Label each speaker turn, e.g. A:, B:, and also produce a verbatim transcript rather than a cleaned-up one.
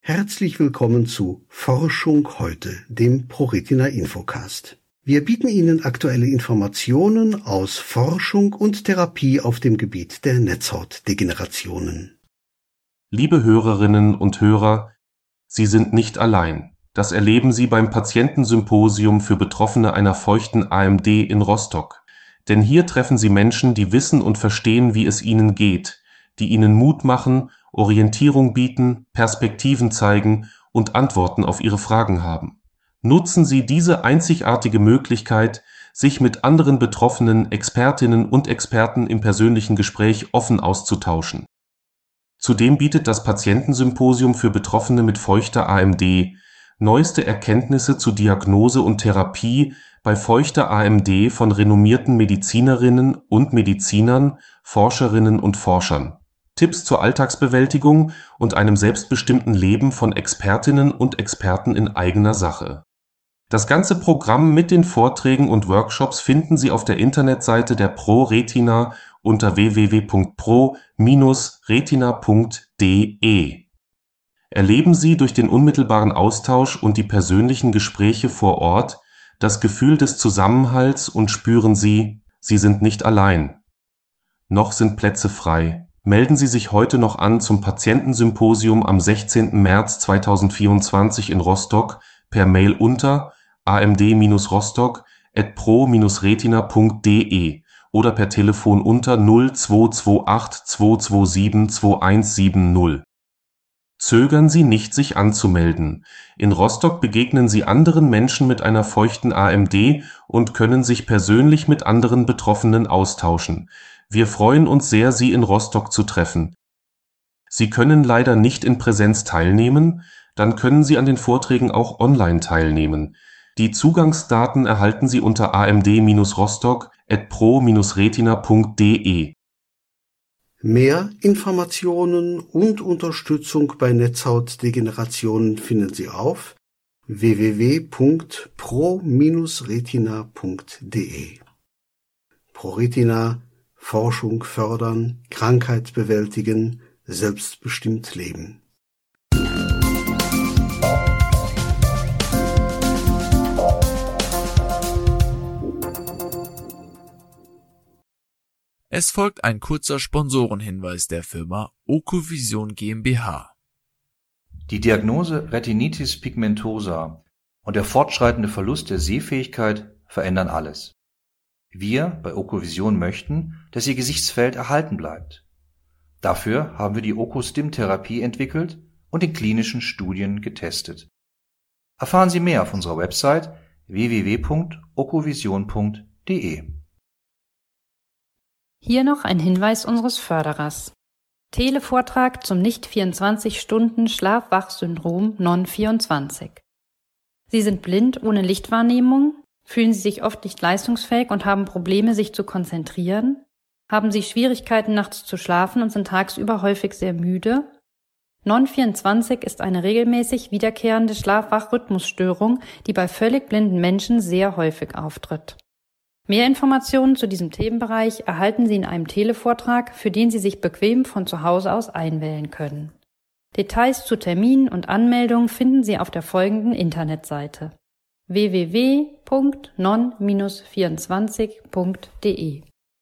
A: Herzlich willkommen zu Forschung heute, dem ProRetina Infocast. Wir bieten Ihnen aktuelle Informationen aus Forschung und Therapie auf dem Gebiet der Netzhautdegenerationen.
B: Liebe Hörerinnen und Hörer, Sie sind nicht allein. Das erleben Sie beim Patientensymposium für Betroffene einer feuchten A M D in Rostock. Denn hier treffen Sie Menschen, die wissen und verstehen, wie es ihnen geht, die ihnen Mut machen, Orientierung bieten, Perspektiven zeigen und Antworten auf ihre Fragen haben. Nutzen Sie diese einzigartige Möglichkeit, sich mit anderen betroffenen Expertinnen und Experten im persönlichen Gespräch offen auszutauschen. Zudem bietet das Patientensymposium für Betroffene mit feuchter A M D neueste Erkenntnisse zu Diagnose und Therapie bei feuchter A M D von renommierten Medizinerinnen und Medizinern, Forscherinnen und Forschern. Tipps zur Alltagsbewältigung und einem selbstbestimmten Leben von Expertinnen und Experten in eigener Sache. Das ganze Programm mit den Vorträgen und Workshops finden Sie auf der Internetseite der ProRetina unter w w w punkt pro Bindestrich retina punkt d e. Erleben Sie durch den unmittelbaren Austausch und die persönlichen Gespräche vor Ort das Gefühl des Zusammenhalts und spüren Sie, Sie sind nicht allein. Noch sind Plätze frei. Melden Sie sich heute noch an zum Patientensymposium am sechzehnten März zweitausendvierundzwanzig in Rostock per Mail unter a m d rostock at pro Bindestrich retina punkt d e oder per Telefon unter null zwei zwei acht zwei zwei sieben zwei eins sieben null. Zögern Sie nicht, sich anzumelden. In Rostock begegnen Sie anderen Menschen mit einer feuchten A M D und können sich persönlich mit anderen Betroffenen austauschen. Wir freuen uns sehr, Sie in Rostock zu treffen. Sie können leider nicht in Präsenz teilnehmen, dann können Sie an den Vorträgen auch online teilnehmen. Die Zugangsdaten erhalten Sie unter a m d rostock at pro Bindestrich retina punkt d e.
A: Mehr Informationen und Unterstützung bei Netzhautdegenerationen finden Sie auf w w w punkt pro Bindestrich retina punkt d e. ProRetina, Forschung fördern, Krankheit bewältigen, selbstbestimmt leben.
C: Es folgt ein kurzer Sponsorenhinweis der Firma Okovision GmbH.
D: Die Diagnose Retinitis pigmentosa und der fortschreitende Verlust der Sehfähigkeit verändern alles. Wir bei Okovision möchten, dass Ihr Gesichtsfeld erhalten bleibt. Dafür haben wir die Okostim-Therapie entwickelt und in klinischen Studien getestet. Erfahren Sie mehr auf unserer Website w w w punkt okovision punkt d e.
E: Hier noch ein Hinweis unseres Förderers. Televortrag zum nicht vierundzwanzig Stunden Schlaf-Wach-Syndrom N O N vierundzwanzig. Sie sind blind ohne Lichtwahrnehmung, fühlen Sie sich oft nicht leistungsfähig und haben Probleme, sich zu konzentrieren? Haben Sie Schwierigkeiten, nachts zu schlafen und sind tagsüber häufig sehr müde? N O N vierundzwanzig ist eine regelmäßig wiederkehrende Schlaf-Wach-Rhythmusstörung, die bei völlig blinden Menschen sehr häufig auftritt. Mehr Informationen zu diesem Themenbereich erhalten Sie in einem Televortrag, für den Sie sich bequem von zu Hause aus einwählen können. Details zu Terminen und Anmeldungen finden Sie auf der folgenden Internetseite w w w punkt non vierundzwanzig punkt d e.